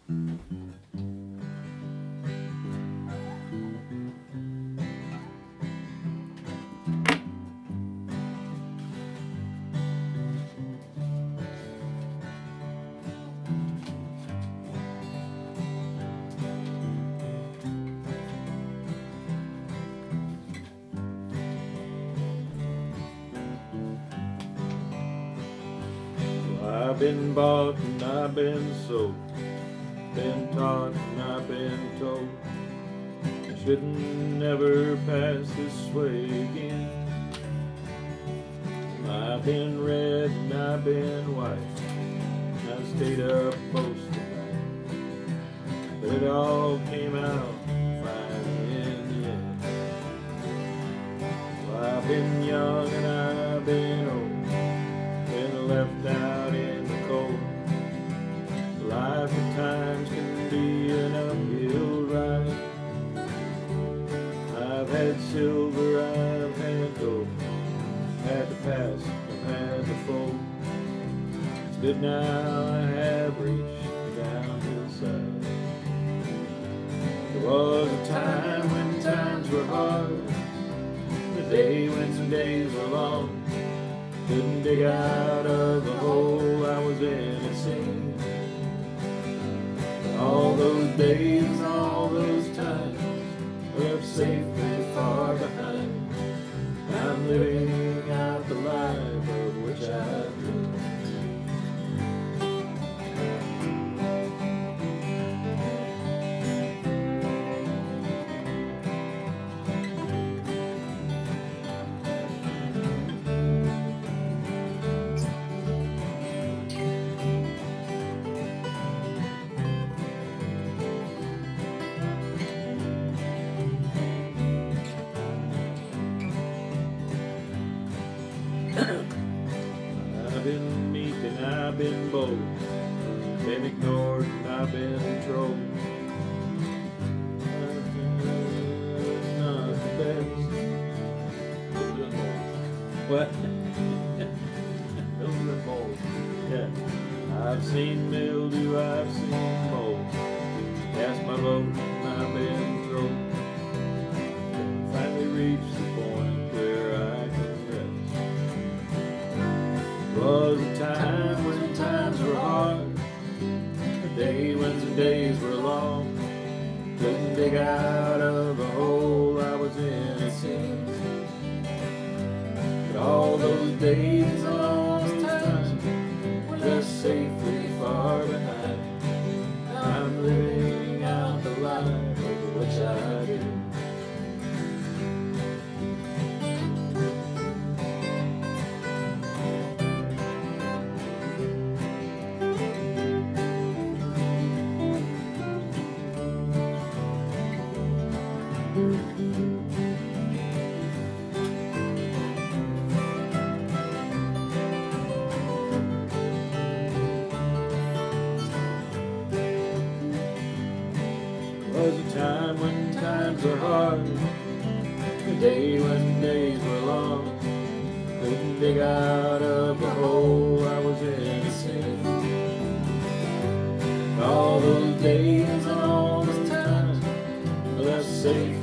I've been bought and I've been sold, been taught and I've been told I shouldn't never pass this way again. I've been red and I've been white, and I stayed up most of the night, but it all came out fine in the end. Well, I've been young and I've been old, been left out in the cold. Life at times can be an uphill ride. I've had silver, I've had gold, had to pass, I've had to fold. It's good now I have reached the downhill side. There was a time when times were hard, the day when some days were long. Couldn't dig out of the hole I was in, it seemed. But all those days and all those times left safely far behind. I'm living out the life of which I dreamed. I've been meek and I've been bold, been ignored and I've been trolled. I've been not the best. What? Mildew and mold. Yeah. I've seen mildew, I've seen mold. Cast my vote and I've been trolled. Finally reached the point where I can rest. Was a time when times were hard, a day when some days were long. Couldn't dig out of the hole I was in, it seems. But all those days and all those times were left safely far behind. I'm living out the life of which I dreamed. Was a time when times were hard, a day when days were long. Couldn't dig out of the hole I was in, it seemed. All those days and all those times were left safe